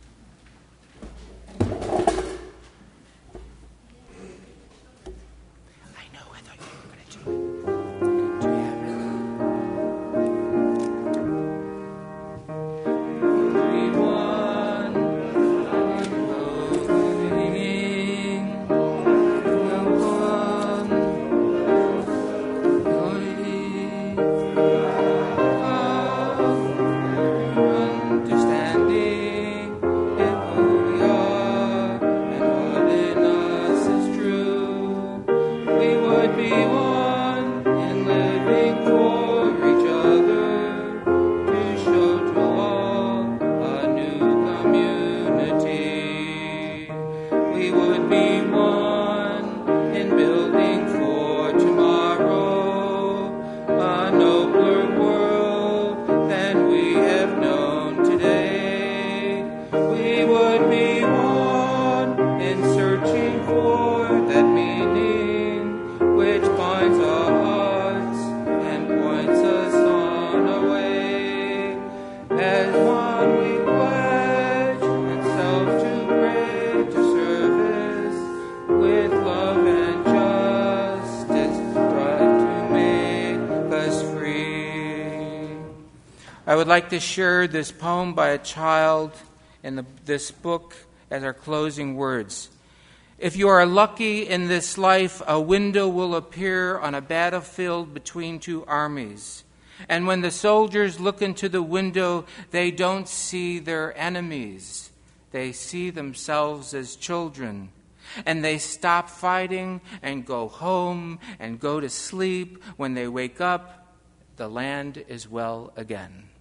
I would like to share this poem by a child in this book as our closing words. If you are lucky in this life, a window will appear on a battlefield between two armies. And when the soldiers look into the window, they don't see their enemies. They see themselves as children. And they stop fighting and go home and go to sleep. When they wake up, the land is well again.